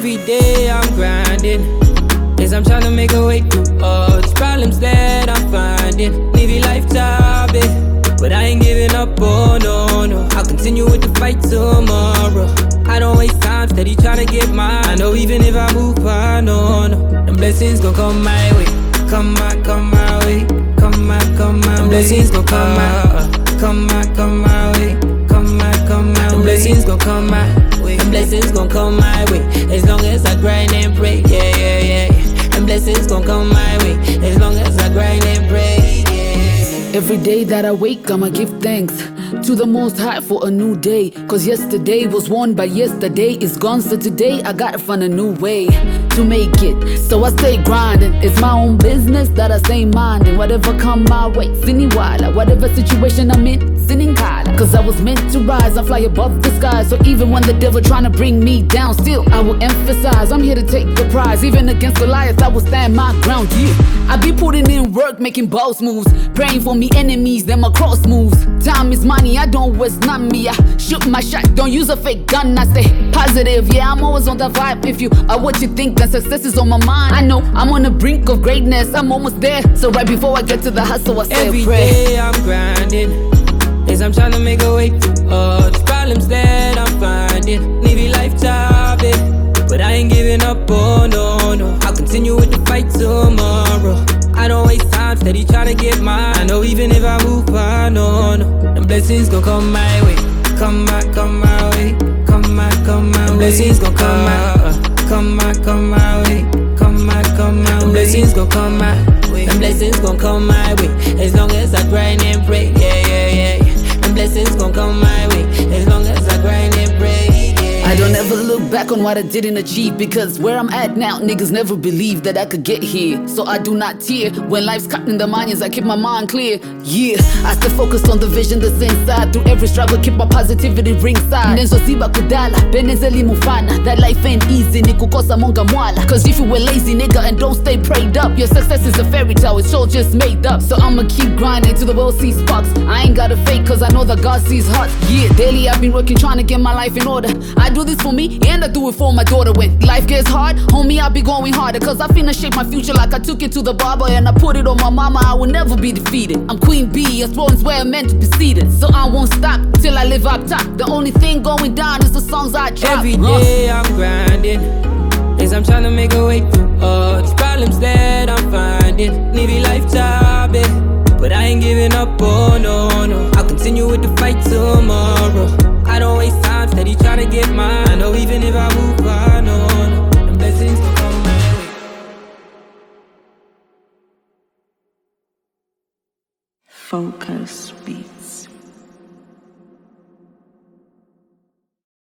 Every day I'm grinding, yes, I'm trying to make a way through all these problems that I'm finding. Maybe lifetime, but I ain't giving up, oh no, no. I'll continue with the fight tomorrow. I don't waste time, steady trying to get mine. I know even if I move on, no, no, them blessings gon' come my way. Come my way. Come my them blessings gon' come my way. Come my them blessings gon' come my way. Them blessings gon' come my way. As long as I grind and pray, yeah, yeah, yeah. Them blessings gon' come my way. As long as I grind and pray, yeah. Every day that I wake, I'ma give thanks to the Most High for a new day. Cause yesterday was won, but yesterday is gone. So today I gotta find a new way to make it. So I stay grinding. It's my own business that I stay minding. Whatever come my way, siniwala. Whatever situation I'm in, siningala. Cause I was meant to rise and fly above the sky. So even when the devil trying to bring me down, still I will emphasize I'm here to take the prize. Even against Goliath, I will stand my ground, yeah. I be putting in work, making boss moves, praying for me enemies, them cross moves. Time is money, I don't waste none me. I shoot my shot, don't use a fake gun. I stay positive, yeah, I'm always on the vibe. If you are what you think, then success is on my mind. I know I'm on the brink of greatness, I'm almost there. So right before I get to the hustle, I say every a prayer. day I'm grinding, yes, I'm trying to make a way through all these problems that I'm finding. Maybe lifetime, but I ain't giving up, oh no, no. I'll continue with the fight tomorrow. I don't waste time, steady trying to get mine. I know even if I move on, no, no, them blessings gon' come my way. Come my way. Come my them blessings gon' come my way. Come my them blessings gon' come my way. Them blessings gon' come my way. As long as I grind and pray, yeah, yeah, yeah. Them blessings gon' come my way. As long as I grind and pray, yeah. I don't ever look back on what I didn't achieve, because where I'm at now, niggas never believed that I could get here. So I do not tear when life's cutting the mines. I keep my mind clear, yeah. I stay focused on the vision that's inside. Through every struggle, keep my positivity ringside. Nenzo ziba kudala, benezeli mufana. That life ain't easy, nikukosa monga mwala. Cause if you were lazy, nigga, and don't stay prayed up, your success is a fairy tale, it's all just made up. So I'ma keep grinding till the world sees sparks. I ain't gotta fake, cause I know that God sees hearts. Yeah, daily I've been working, trying to get my life in order. I do this for me, and I do it for my daughter. When life gets hard, homie, I'll be going harder. Cause I finna shape my future like I took it to the barber. And I put it on my mama, I will never be defeated. I'm Queen Bee, a throne's where I'm meant to be seated. So I won't stop till I live up top. The only thing going down is the songs I drop. Every day I'm grinding, yes, I'm trying to make a way through all these problems that I'm finding. Maybe lifetime, but I ain't giving up, oh no, no. I'll continue with the fight tomorrow. I don't waste time, steady trying to get mine. I know even if I move on, no, no, them blessings gon' come my way. Focus Beats.